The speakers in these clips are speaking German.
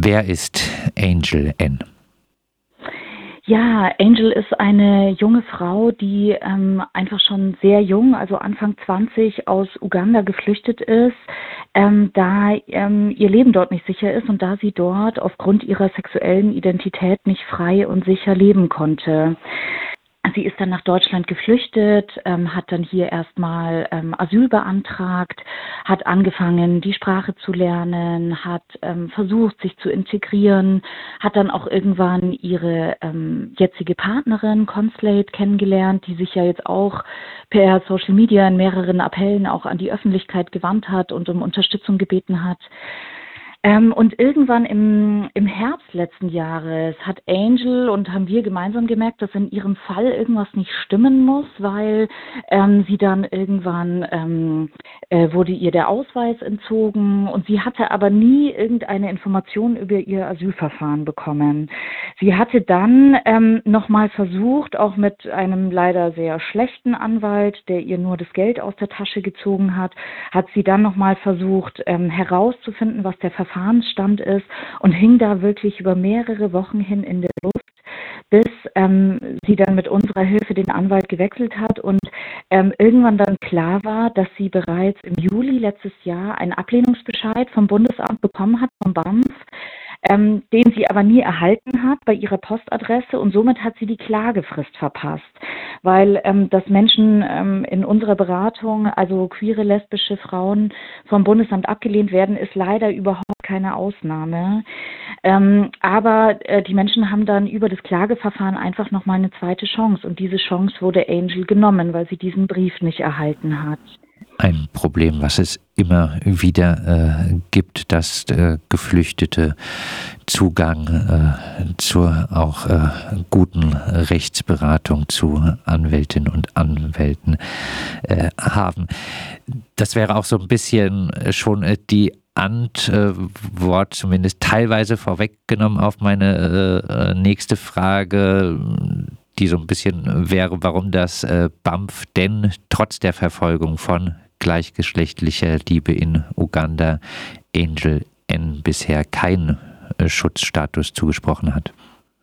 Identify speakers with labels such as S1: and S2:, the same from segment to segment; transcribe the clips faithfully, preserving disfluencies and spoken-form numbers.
S1: Wer ist Angel N?
S2: Ja, Angel ist eine junge Frau, die ähm, einfach schon sehr jung, also Anfang zwanzig, aus Uganda geflüchtet ist, ähm, da ähm, ihr Leben dort nicht sicher ist und da sie dort aufgrund ihrer sexuellen Identität nicht frei und sicher leben konnte. Sie ist dann nach Deutschland geflüchtet, ähm, hat dann hier erstmal ähm, Asyl beantragt, hat angefangen, die Sprache zu lernen, hat ähm, versucht, sich zu integrieren, hat dann auch irgendwann ihre ähm, jetzige Partnerin Conslate kennengelernt, die sich ja jetzt auch per Social Media in mehreren Appellen auch an die Öffentlichkeit gewandt hat und um Unterstützung gebeten hat. Ähm, und irgendwann im, im Herbst letzten Jahres hat Angel und haben wir gemeinsam gemerkt, dass in ihrem Fall irgendwas nicht stimmen muss, weil ähm, sie dann irgendwann ähm, äh, wurde ihr der Ausweis entzogen und sie hatte aber nie irgendeine Information über ihr Asylverfahren bekommen. Sie hatte dann ähm, nochmal versucht, auch mit einem leider sehr schlechten Anwalt, der ihr nur das Geld aus der Tasche gezogen hat, hat sie dann nochmal versucht ähm, herauszufinden, was der Verfahrensstand ist und hing da wirklich über mehrere Wochen hin in der Luft, bis ähm, sie dann mit unserer Hilfe den Anwalt gewechselt hat und ähm, irgendwann dann klar war, dass sie bereits im Juli letztes Jahr einen Ablehnungsbescheid vom Bundesamt bekommen hat, vom B A M F, ähm, den sie aber nie erhalten hat bei ihrer Postadresse und somit hat sie die Klagefrist verpasst, weil ähm, dass Menschen ähm, in unserer Beratung, also queere, lesbische Frauen vom Bundesamt abgelehnt werden, ist leider überhaupt keine Ausnahme. Ähm, aber äh, die Menschen haben dann über das Klageverfahren einfach nochmal eine zweite Chance und diese Chance wurde Angel genommen, weil sie diesen Brief nicht erhalten hat.
S1: Ein Problem, was es immer wieder äh, gibt, dass äh, Geflüchtete Zugang äh, zur auch äh, guten Rechtsberatung zu Anwältinnen und Anwälten äh, haben. Das wäre auch so ein bisschen schon äh, die Antwort, zumindest teilweise vorweggenommen auf meine äh, nächste Frage, die so ein bisschen wäre, warum das äh, B A M F denn trotz der Verfolgung von gleichgeschlechtlicher Liebe in Uganda Angel N bisher keinen äh, Schutzstatus zugesprochen hat.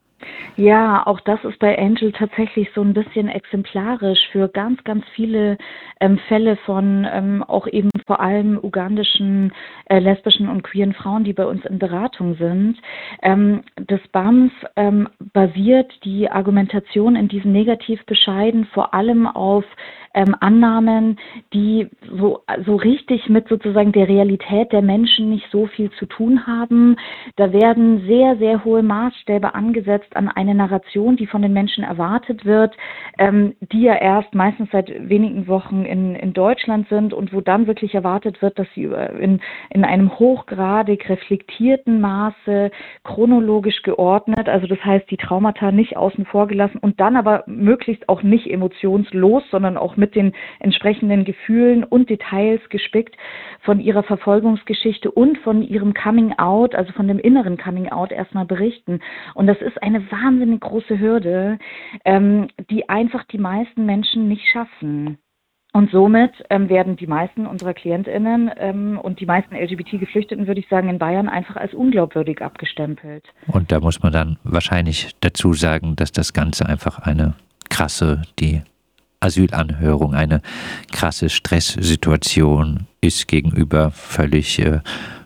S2: Ja, auch das ist bei Angel tatsächlich so ein bisschen exemplarisch für ganz, ganz viele ähm, Fälle von ähm, auch eben vor allem ugandischen, äh, lesbischen und queeren Frauen, die bei uns in Beratung sind. Ähm, das B A M F ähm, basiert die Argumentation in diesen Negativbescheiden vor allem auf ähm, Annahmen, die so, so richtig mit sozusagen der Realität der Menschen nicht so viel zu tun haben. Da werden sehr, sehr hohe Maßstäbe angesetzt an eine Narration, die von den Menschen erwartet wird, ähm, die ja erst meistens seit wenigen Wochen in, in Deutschland sind und wo dann wirklich erwartet wird, dass sie in, in einem hochgradig reflektierten Maße chronologisch geordnet, also das heißt die Traumata nicht außen vor gelassen und dann aber möglichst auch nicht emotionslos, sondern auch mit den entsprechenden Gefühlen und Details gespickt von ihrer Verfolgungsgeschichte und von ihrem Coming Out, also von dem inneren Coming Out erstmal berichten. Und das ist eine wahnsinnig große Hürde, ähm, die einfach die meisten Menschen nicht schaffen. Und somit ähm, werden die meisten unserer KlientInnen ähm, und die meisten L G B T-Geflüchteten, würde ich sagen, in Bayern einfach als unglaubwürdig abgestempelt.
S1: Und da muss man dann wahrscheinlich dazu sagen, dass das Ganze einfach eine krasse, die Asylanhörung, eine krasse Stresssituation ist gegenüber völlig äh,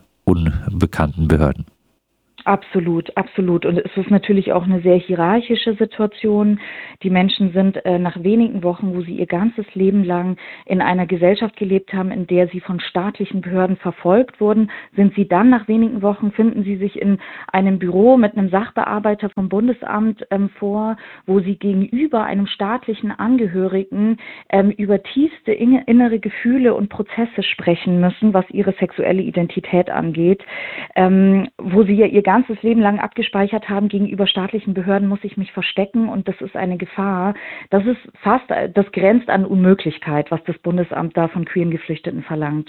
S1: unbekannten Behörden.
S2: Absolut, absolut. Und es ist natürlich auch eine sehr hierarchische Situation. Die Menschen sind äh, nach wenigen Wochen, wo sie ihr ganzes Leben lang in einer Gesellschaft gelebt haben, in der sie von staatlichen Behörden verfolgt wurden, sind sie dann nach wenigen Wochen, finden sie sich in einem Büro mit einem Sachbearbeiter vom Bundesamt ähm, vor, wo sie gegenüber einem staatlichen Angehörigen ähm, über tiefste in- innere Gefühle und Prozesse sprechen müssen, was ihre sexuelle Identität angeht, ähm, wo sie ja ihr ganzes Leben lang abgespeichert haben, gegenüber staatlichen Behörden muss ich mich verstecken und das ist eine Gefahr. Das ist fast, das grenzt an Unmöglichkeit, was das Bundesamt da von queeren Geflüchteten verlangt.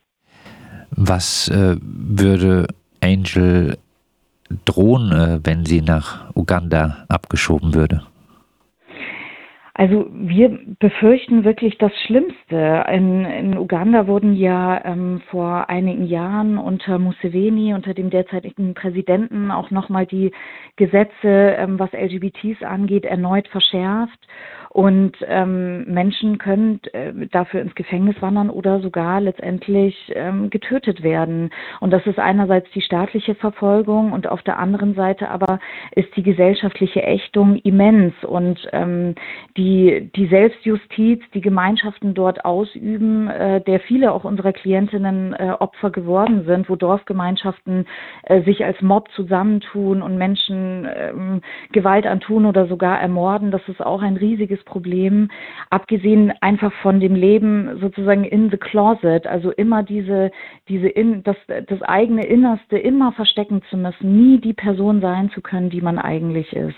S1: Was äh, würde Angel drohen, äh, wenn sie nach Uganda abgeschoben würde?
S2: Also wir befürchten wirklich das Schlimmste. In, in Uganda wurden ja ähm, vor einigen Jahren unter Museveni, unter dem derzeitigen Präsidenten, auch nochmal die Gesetze, ähm, was L G B Ts angeht, erneut verschärft. Und ähm, Menschen können äh, dafür ins Gefängnis wandern oder sogar letztendlich ähm, getötet werden. Und das ist einerseits die staatliche Verfolgung und auf der anderen Seite aber ist die gesellschaftliche Ächtung immens. Und ähm, die, die Selbstjustiz, die Gemeinschaften dort ausüben, äh, der viele auch unserer Klientinnen äh, Opfer geworden sind, wo Dorfgemeinschaften äh, sich als Mob zusammentun und Menschen ähm, Gewalt antun oder sogar ermorden, das ist auch ein riesiges Problem, abgesehen einfach von dem Leben sozusagen in the closet, also immer diese, diese in, das, das eigene Innerste immer verstecken zu müssen, nie die Person sein zu können, die man eigentlich ist.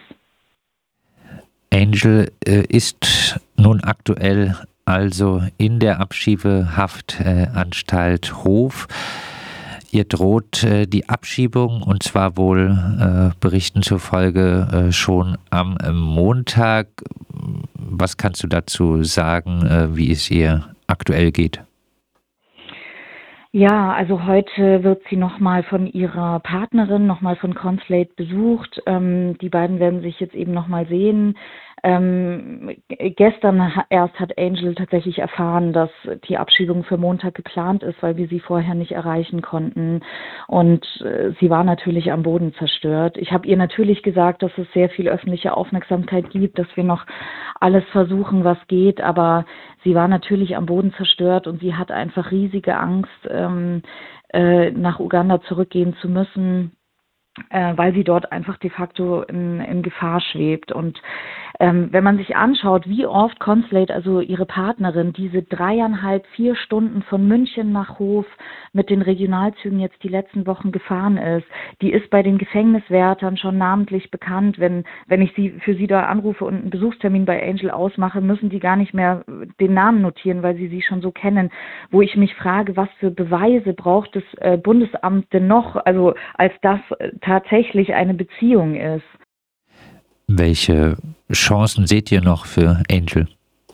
S1: Angel äh, ist nun aktuell also in der Abschiebehaftanstalt äh, Hof. Ihr droht äh, die Abschiebung und zwar wohl äh, Berichten zufolge äh, schon am äh, Montag. Was kannst du dazu sagen, äh, wie es ihr aktuell geht?
S2: Ja, also heute wird sie nochmal von ihrer Partnerin, nochmal von Consulate besucht. Ähm, die beiden werden sich jetzt eben nochmal sehen. Ähm, gestern ha- erst hat Angel tatsächlich erfahren, dass die Abschiebung für Montag geplant ist, weil wir sie vorher nicht erreichen konnten. Und äh, sie war natürlich am Boden zerstört. Ich habe ihr natürlich gesagt, dass es sehr viel öffentliche Aufmerksamkeit gibt, dass wir noch alles versuchen, was geht, aber sie war natürlich am Boden zerstört und sie hat einfach riesige Angst, ähm, äh, nach Uganda zurückgehen zu müssen, äh, weil sie dort einfach de facto in, in Gefahr schwebt. Und ähm, wenn man sich anschaut, wie oft Consulate, also ihre Partnerin, diese dreieinhalb, vier Stunden von München nach Hof mit den Regionalzügen jetzt die letzten Wochen gefahren ist, die ist bei den Gefängniswärtern schon namentlich bekannt. Wenn, wenn ich sie für sie da anrufe und einen Besuchstermin bei Angel ausmache, müssen die gar nicht mehr den Namen notieren, weil sie sie schon so kennen. Wo ich mich frage, was für Beweise braucht das äh, Bundesamt denn noch, also als das äh, tatsächlich eine Beziehung ist.
S1: Welche Chancen seht ihr noch für Angel?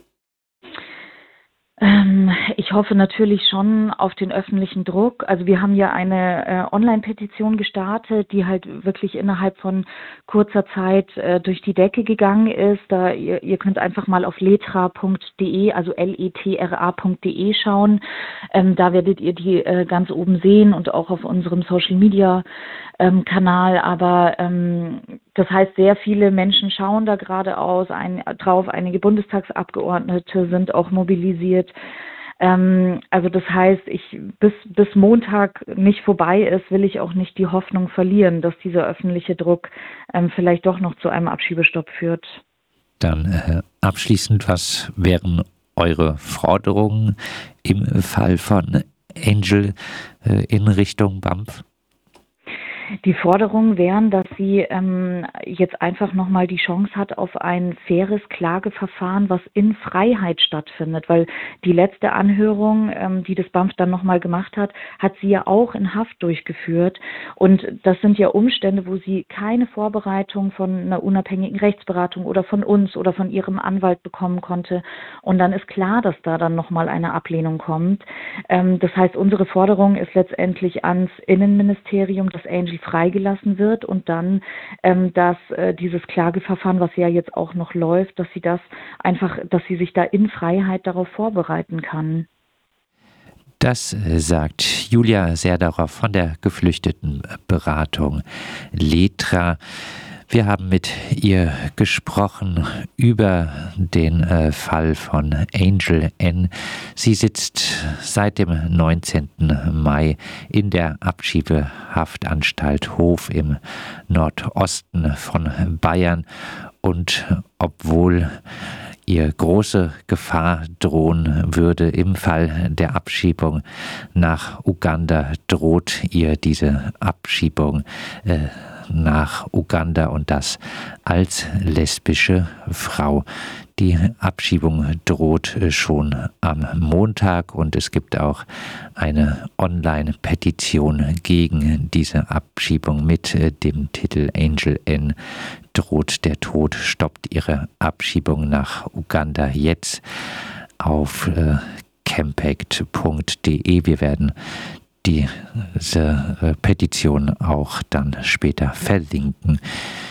S2: Ähm, ich hoffe natürlich schon auf den öffentlichen Druck. Also wir haben ja eine äh, Online-Petition gestartet, die halt wirklich innerhalb von kurzer Zeit äh, durch die Decke gegangen ist. Da ihr, ihr könnt einfach mal auf letra punkt de, also L E T R A punkt de schauen. Ähm, da werdet ihr die äh, ganz oben sehen und auch auf unserem Social Media ähm, Kanal. Aber ähm, das heißt, sehr viele Menschen schauen da gerade aus, ein, drauf. Einige Bundestagsabgeordnete sind auch mobilisiert. Ähm, also das heißt, ich bis bis Montag nicht vorbei ist, will ich auch nicht die Hoffnung verlieren, dass dieser öffentliche Druck ähm, vielleicht doch noch zu einem Abschiebestopp führt.
S1: Dann äh, abschließend, was wären eure Forderungen im Fall von Angel äh, in Richtung B A M F?
S2: Die Forderungen wären, dass sie ähm, jetzt einfach nochmal die Chance hat auf ein faires Klageverfahren, was in Freiheit stattfindet, weil die letzte Anhörung, ähm, die das B A M F dann nochmal gemacht hat, hat sie ja auch in Haft durchgeführt. Und das sind ja Umstände, wo sie keine Vorbereitung von einer unabhängigen Rechtsberatung oder von uns oder von ihrem Anwalt bekommen konnte. Und dann ist klar, dass da dann nochmal eine Ablehnung kommt. Ähm, das heißt, unsere Forderung ist letztendlich ans Innenministerium, dass Angel freigelassen wird und dann, ähm, dass äh, dieses Klageverfahren, was ja jetzt auch noch läuft, dass sie das einfach, dass sie sich da in Freiheit darauf vorbereiten kann.
S1: Das sagt Julia Serdarow von der Geflüchtetenberatung Letra. Wir haben mit ihr gesprochen über den äh, Fall von Angel N. Sie sitzt seit dem neunzehnten Mai in der Abschiebehaftanstalt Hof im Nordosten von Bayern. Und obwohl ihr große Gefahr drohen würde im Fall der Abschiebung nach Uganda, droht ihr diese Abschiebung äh, nach Uganda und das als lesbische Frau. Die Abschiebung droht schon am Montag und es gibt auch eine Online-Petition gegen diese Abschiebung mit dem Titel Angel N. droht der Tod, stoppt ihre Abschiebung nach Uganda jetzt auf äh, campact punkt de. Wir werden diese äh, Petition auch dann später verlinken.